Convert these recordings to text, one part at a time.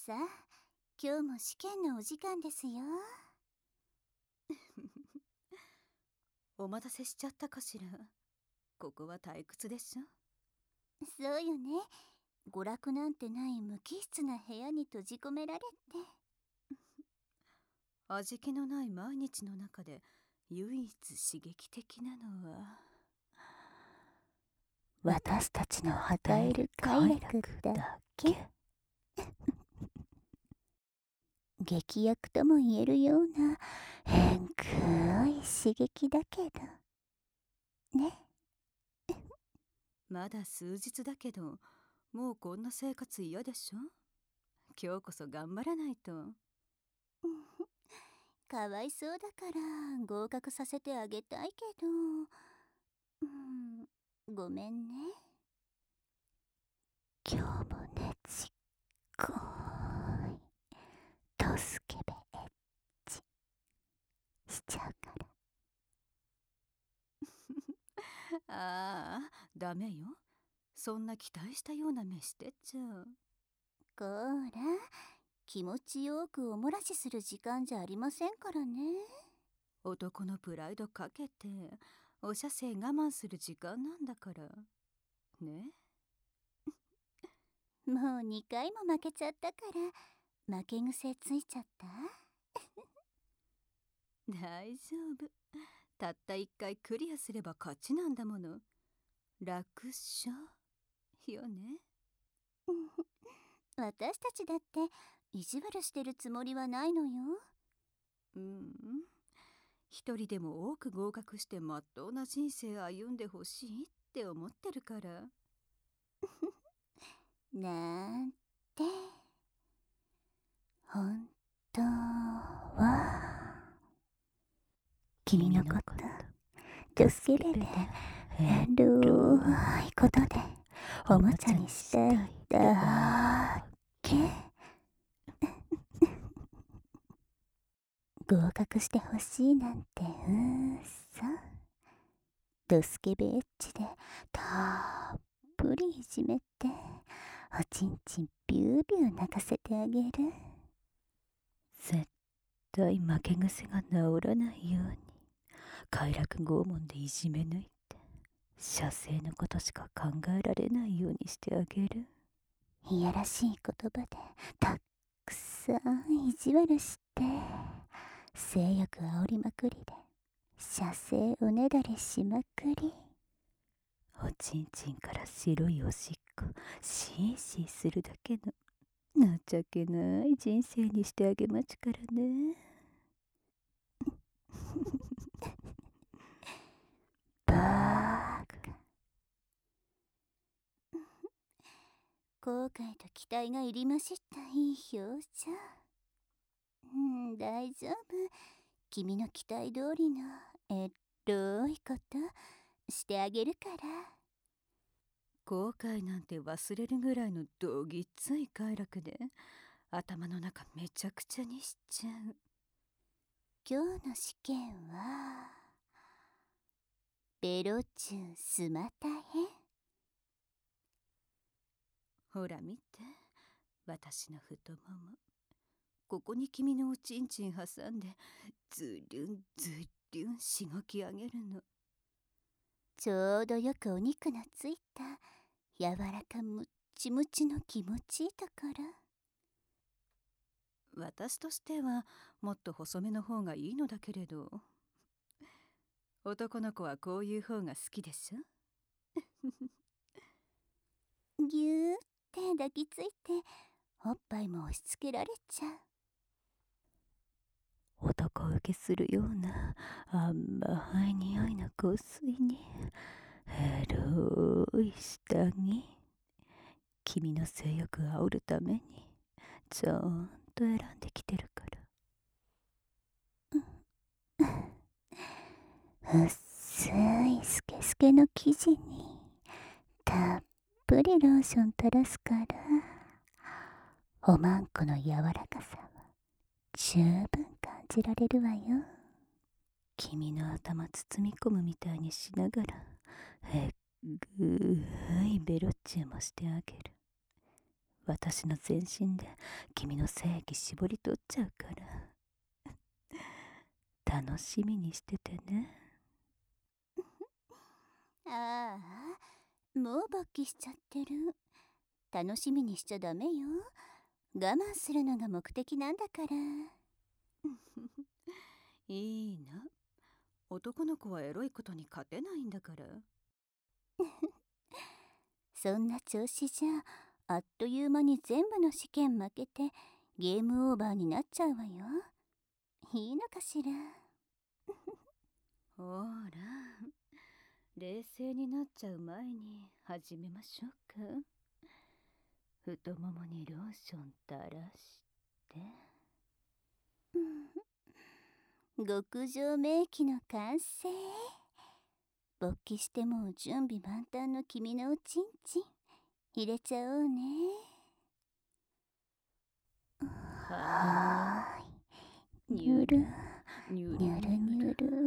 さあ、今日も試験のお時間ですよ。 お待たせしちゃったかしら。ここは退屈でしょ。 そうよね。娯楽なんてない無機質な部屋に閉じ込められて。 味気のない毎日の中で唯一刺激的なのは私たちの与える快楽だけ。 劇薬とも言えるような変くい刺激だけどね。 まだ数日だけど、もうこんな生活嫌でしょ。今日こそ頑張らないと。 かわいそうだから合格させてあげたいけど、ごめんね。 今日もねちっこいとすけべエッチしちゃうから。 ああ、ダメよ。そんな期待したような目してっちゃ。 こーら、気持ちよくおもらしする時間じゃありませんからね。 男のプライドかけてお射精我慢する時間なんだからね。 もう2回も負けちゃったから負け癖ついちゃった。 大丈夫。たった1回クリアすれば勝ちなんだもの。楽勝よね。 私たちだって意地悪してるつもりはないのよ。 一人でも多く合格してまっとうな人生歩んでほしいって思ってるから。 なんて本当は君のことドスケベでエロいことでおもちゃにしたいだけ。 合格してほしいなんて嘘。ドスケベエッチでたっぷりいじめておちんちんビュービュー泣かせてあげる。 絶対負け癖が治らないように快楽拷問でいじめ抜いて射精のことしか考えられないようにしてあげる。 いやらしい言葉でたくさん意地悪して性欲煽りまくりで射精おねだりしまくり。 おちんちんから白いおしっこシーシーするだけの情けない人生にしてあげまちからね。 バーカ。後悔と期待が入りましったいい表情。大丈夫。君の期待通りのエロいことしてあげるから。 後悔なんて忘れるぐらいのどぎっつい快楽で頭の中めちゃくちゃにしちゃう。 今日の試験はベロチュースマタ編。 ほら見て、私の太もも。ここに君のおちんちん挟んでズリュンズリュンしごき上げるの。 ちょうどよくお肉のついた柔らかむっちむちの気持ちいいところ。 私としてはもっと細めの方がいいのだけれど、男の子はこういう方が好きでしょ。 ぎゅーって抱きついておっぱいも押し付けられちゃう。 男受けするような甘い匂いの香水にエロい下着。君の性欲煽るためにちゃんと選んできてるから。 薄いスケスケの生地にたっぷりローション垂らすからおまんこの柔らかさは十分感じられるわよ。 君の頭包み込むみたいにしながらえっぐーいベロッチュもしてあげる。 私の全身で君の精液絞り取っちゃうから楽しみにしててね。 ああ、もう勃起しちゃってる。楽しみにしちゃダメよ。我慢するのが目的なんだから。 いいな。男の子はエロいことに勝てないんだから。 そんな調子じゃあっという間に全部の試験負けてゲームオーバーになっちゃうわよ。いいのかしら。 ほら、冷静になっちゃう前に始めましょうか。太ももにローション垂らして。 極上名器の完成。勃起してもう準備万端の君のおちんちん入れちゃおうね。はーい。にゅるにゅるにゅるにゅる。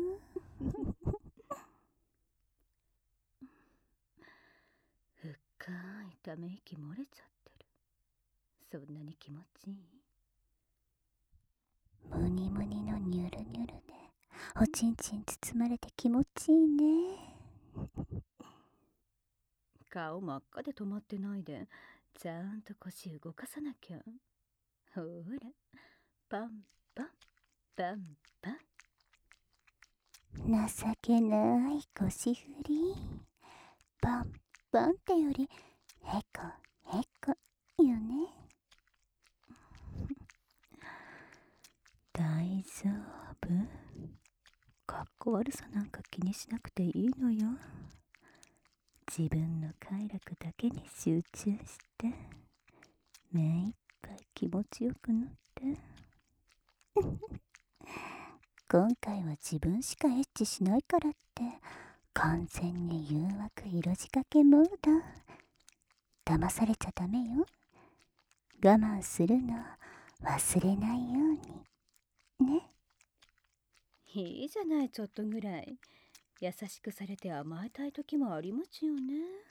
深いため息漏れちゃってる。そんなに気持ちいい？ ムニムニのニュルニュルでおちんちん包まれて気持ちいいね。 顔真っ赤で止まってないで、ちゃんと腰動かさなきゃ。ほら、パンパンパンパン。 情けない腰振り。パンパンってよりへこへこよね。 大丈夫？かっこ悪さなんか気にしなくていいのよ。自分の快楽だけに集中して目いっぱい気持ちよくなって今回は自分しかエッチしないからって完全に誘惑色仕掛けモード。騙されちゃダメよ。我慢するの忘れないようにね。 いいじゃない、ちょっとぐらい。優しくされて甘えたい時もありますよね。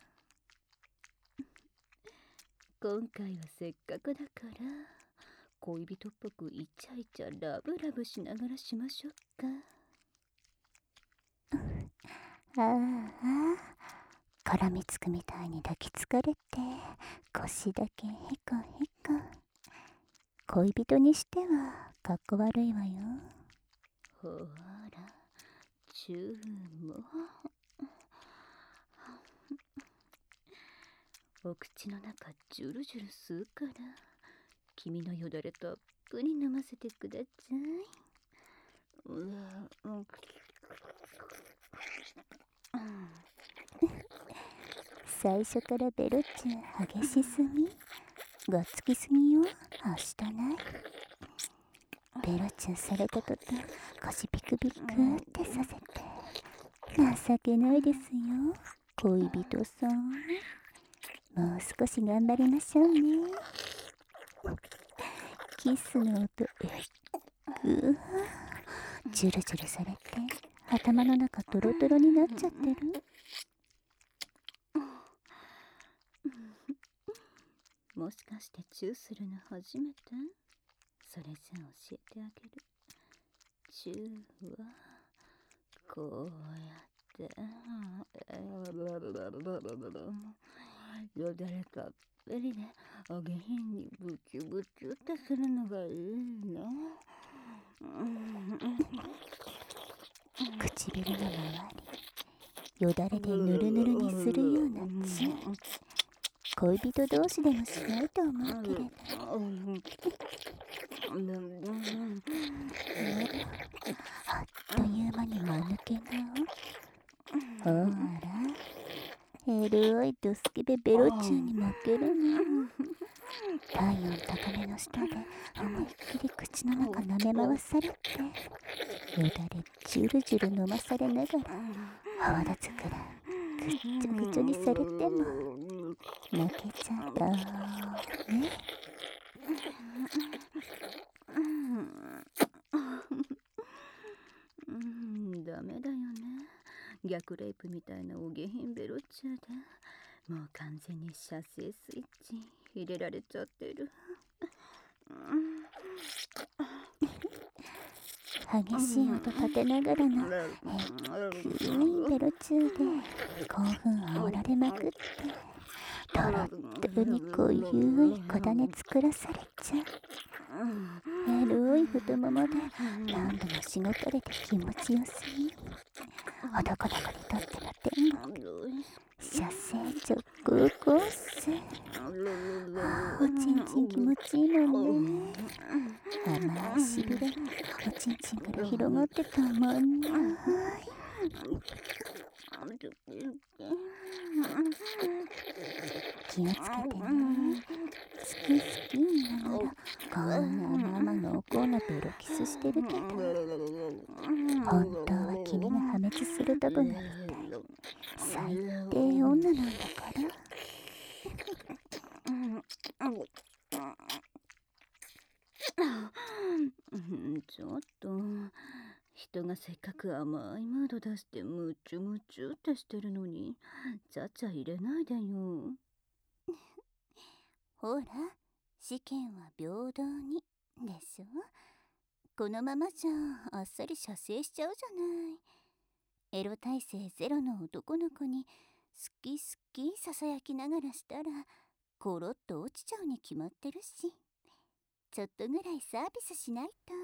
今回はせっかくだから恋人っぽくイチャイチャラブラブしながらしましょうか。 ああ、絡みつくみたいに抱きつかれて腰だけへこへこ。恋人にしてはかっこ悪いわよ。 ほら、チューも。お口の中ジュルジュル吸うから君のよだれたっぷり飲ませてください。 最初からベロチュ激しすぎ。がっつきすぎよ。はしたない。ベロチュされた途端腰ピクピクってさせて。情けないですよ恋人さん。もう少し頑張りましょうね。キスの音うわ、ジュルジュルされて頭の中トロトロになっちゃってる。 もしかしてチューするの初めて？それじゃあ教えてあげる。チューはこうやってよだれたっぷりでお下品にブチュブチュってするのがいいな。 唇の周りよだれでぬるぬるにするようなチュー。恋人同士でもしないと思うけれど。あっという間に間抜け顔。ほらエロいドスケベベロチューに負けるの。体温高めの下で思いっきり口の中舐め回されてよだれジュルジュル飲まされながら泡立つくらいぐっちょぐちょにされても泣けちゃうね。 ダメだよね。逆レイプみたいなお下品ベロチューでもう完全に射精スイッチ入れられちゃってる。 激しい音立てながらの低いベロチューで興奮煽られまくって、とろっとに濃ゆい小種作らされちゃう。エロい太ももで何度もしごかれて気持ちよすぎ、男の子にとっての天国、射精直行コース。おちんちん気持ちいいもんね。甘いしびれおちんちんから広がってたもんね。気をつけてね。好き好き言いながらこんなまま濃厚なベロキスしてるけど、本当は君が破滅するとこが痛い最低女なんだから。 ちょっと、人がせっかく甘いムード出してムチュムチュってしてるのにちゃちゃ入れないでよ。 ほら、試験は平等にでしょ。このままじゃあっさり射精しちゃうじゃない。エロ耐性ゼロの男の子に好き好きささやきながらしたらコロッと落ちちゃうに決まってるし、ちょっとぐらいサービスしないと。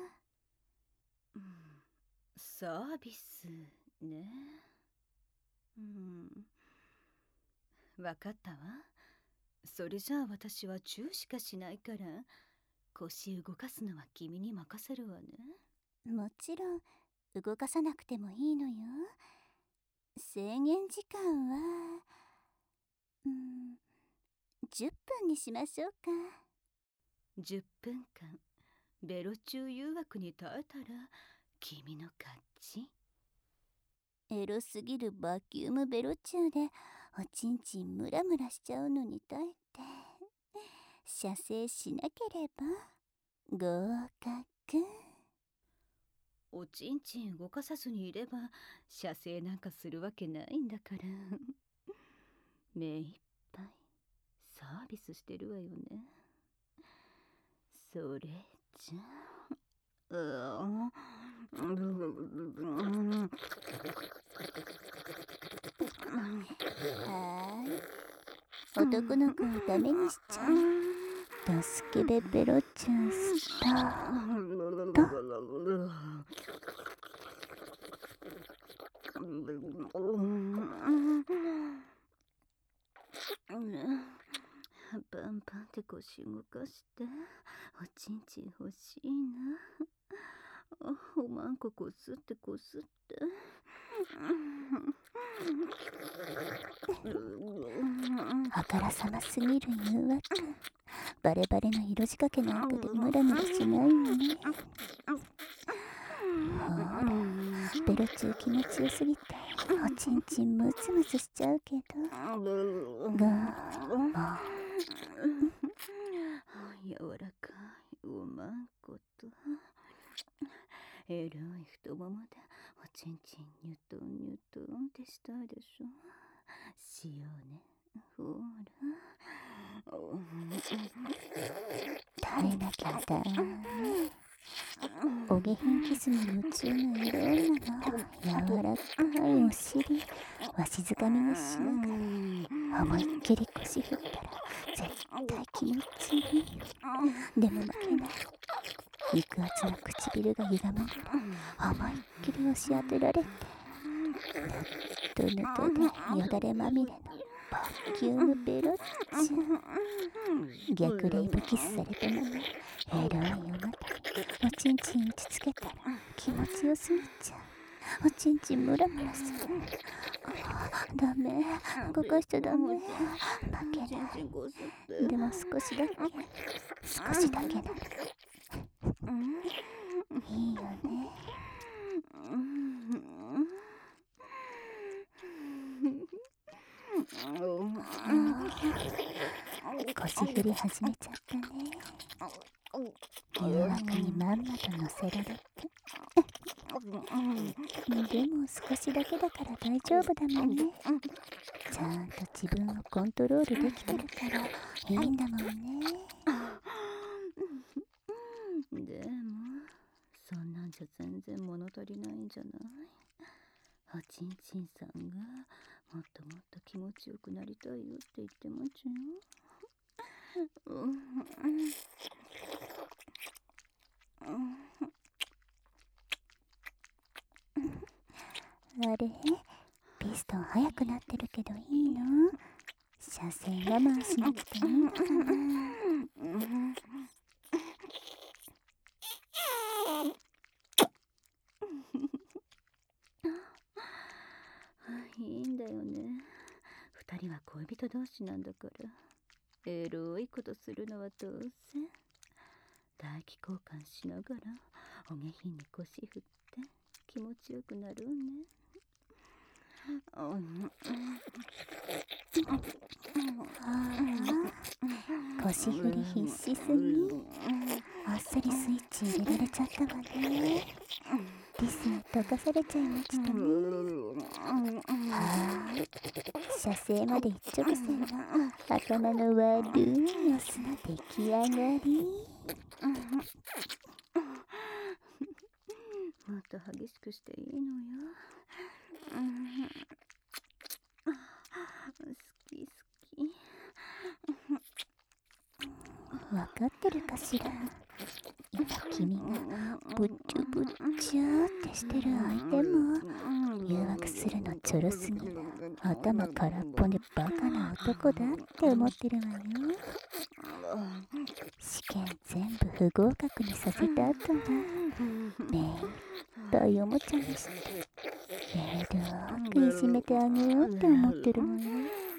サービスね。わかったわ。それじゃあ私はチューしかしないから、腰動かすのは君に任せるわね。 もちろん動かさなくてもいいのよ。制限時間は10分にしましょうか。 10分間ベロチュー誘惑に耐えたら君の勝ち。 エロすぎるバキュームベロチューでおちんちんムラムラしちゃうのに耐えて射精しなければ合格。 おちんちん動かさずにいれば射精なんかするわけないんだから目いっぱいサービスしてるわよね。それじゃ男の子をダメにしちゃうドスケベベロチュースタート。 パンパンって腰動かしておちんちん欲しいな。おまんここすってこすってあからさますぎる誘惑。バレバレの色仕掛けなんかでムラムラしないよね。ほら、ベロチュー気持ちよすぎておちんちんムツムツしちゃうけど、が柔らかいおまんことエロい太ももでおちんちんニュトンニュトンってしたいでしょ。しようね。ほら耐えなきゃダメ。お下品キスに夢中のエロ女の柔らかいお尻わしづかみにしながら思いっきり腰振ったら絶対気持ちいい。でも負けない。肉厚な唇が歪むの思いっきり押し当てられて、ぬっとぬとでよだれまみれのバキュームベロッチュ。逆レイブキスされたままエロいお股におちんちん打ちつけたら気持ちよすぎちゃう。おちんちんムラムラする。ダメ、動かしちゃダメ。負けない。でも少しだけならいいよね。腰振り始めちゃったね。誘惑にまんまと乗せられてでも少しだけだから大丈夫だもんね。ちゃんと自分をコントロールできてるからいいんだもんね。 でもそんなんじゃ全然物足りないんじゃない？おちんちんさんがもっともっと気持ちよくなりたいよって言ってますよ。 あれ、ピストン速くなってるけどいいの？車線我慢しなくていいのかな？ いいんだよね。二人は恋人同士なんだから。エロいことするのは当然。唾液交換しながらお下品に腰振って気持ちよくなろうね。 腰振り必死すぎ。あっさりスイッチ入れられちゃったわね。リスに溶かされちゃいましたね。はーい、射精まで一直線の頭の悪いオスの出来上がり。 もっと激しくしていいのよ。好き好き。 わかってるかしら。今君がぶっちゅぶっちゅってしてる相手も誘惑するのちょろすぎる頭空っぽでバカな男だって思ってるわよ。試験全部不合格にさせた後が目いっぱいおもちゃにしてメイドをいじめてあげようって思ってるわよ。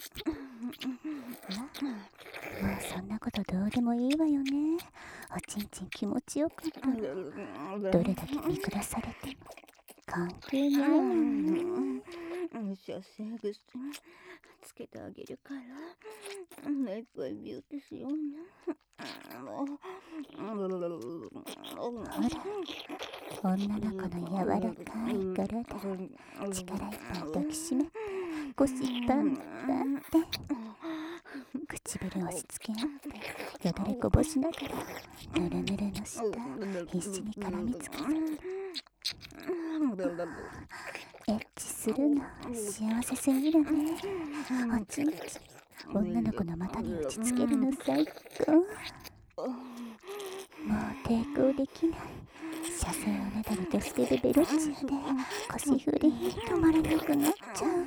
もうそんなことどうでもいいわよね。おちんちん気持ちよかったらどれだけ見下されても関係ないわよ。 射精薬つけてあげるから目いっぱいビューティーしようね。 ほら、女の子の柔らかい体力いっぱい抱きしめて腰パンパンって唇押し付け合ってよだれこぼしながらぬるぬるの下必死に絡みつかせてエッチするの幸せすぎるね。おちんちん女の子の股に打ちつけるの最高。もう抵抗できない。車線をねだりとしてるベロチューで腰振り止まらなくなっちゃう。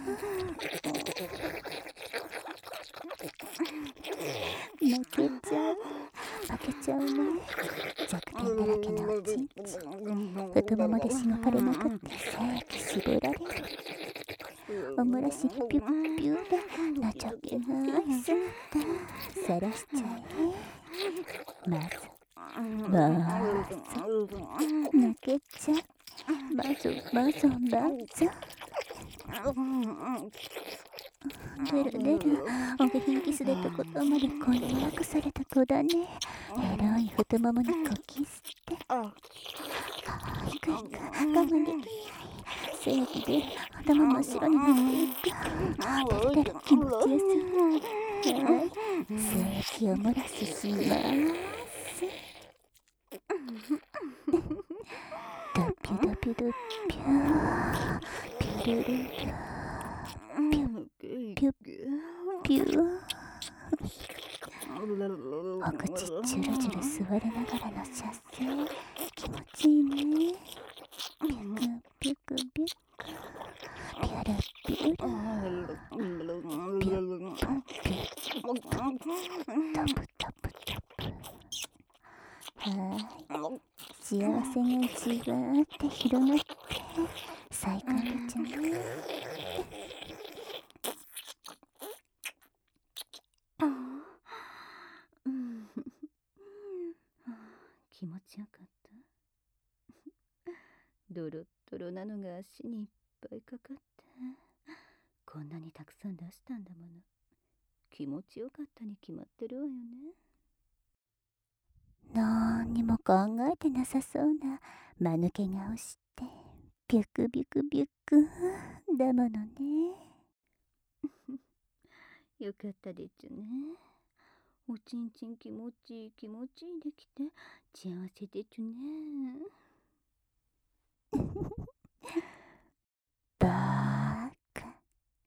泣けちゃう。負けちゃうね。弱点だらけのおちんちん太ももでしごかれまくって精液絞られる。おもらしがピュッピュで情けない姿さらしちゃえ。まず泣けちゃう。まず出るお下品キスでとことんまで婚約された子だね。エロい太ももにこき捨て可愛く我慢できない。精液で頭真っ白になっていく。出る気持ちよさ。はい、精液を漏らします。ドピュドピュドピュピュルルルピュピュお口チュルチュル吸われながらの射精気持ちいいね。ピュクピュクピュクピュルピュルピュッピュットプトプトプ。はーい、幸せがじわーって広がって最高でちゃね。 気持ちよかった。ドロッドロなのが足にいっぱいかかってこんなにたくさん出したんだもの。気持ちよかったに決まってるわよね。 なんにも考えてなさそうな間抜け顔してビュクビュクビュクだものね。 よかったでちゅね。おちんちん気持ちいい気持ちいいできて幸せでちゅね。 バーカ。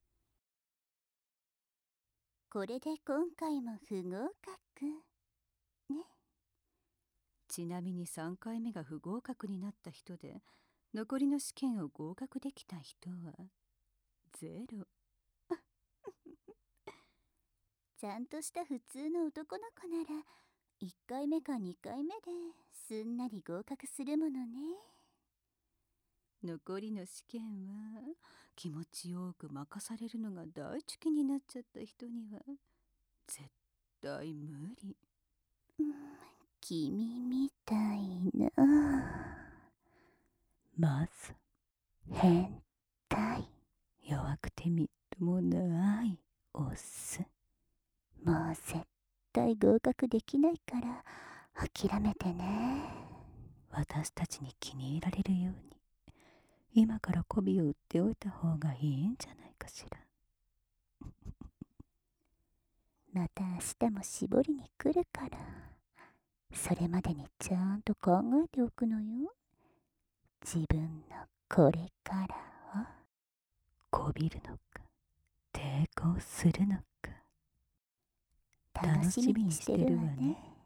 これで今回も不合格ね。 ちなみに3回目が不合格になった人で残りの試験を合格できた人は0。 ちゃんとした普通の男の子なら1回目か2回目ですんなり合格するものね。 残りの試験は気持ちよく任されるのが大好きになっちゃった人には絶対無理。 君みたいなまず変態。 弱くてみっともないオス。 もう絶対合格できないから諦めてね。 私たちに気に入られるように今から媚びを売っておいた方がいいんじゃないかしら。 また明日も絞りに来るから、それまでにちゃんと考えておくのよ。自分のこれからを。 こびるのか抵抗するのか楽しみにしてるわね。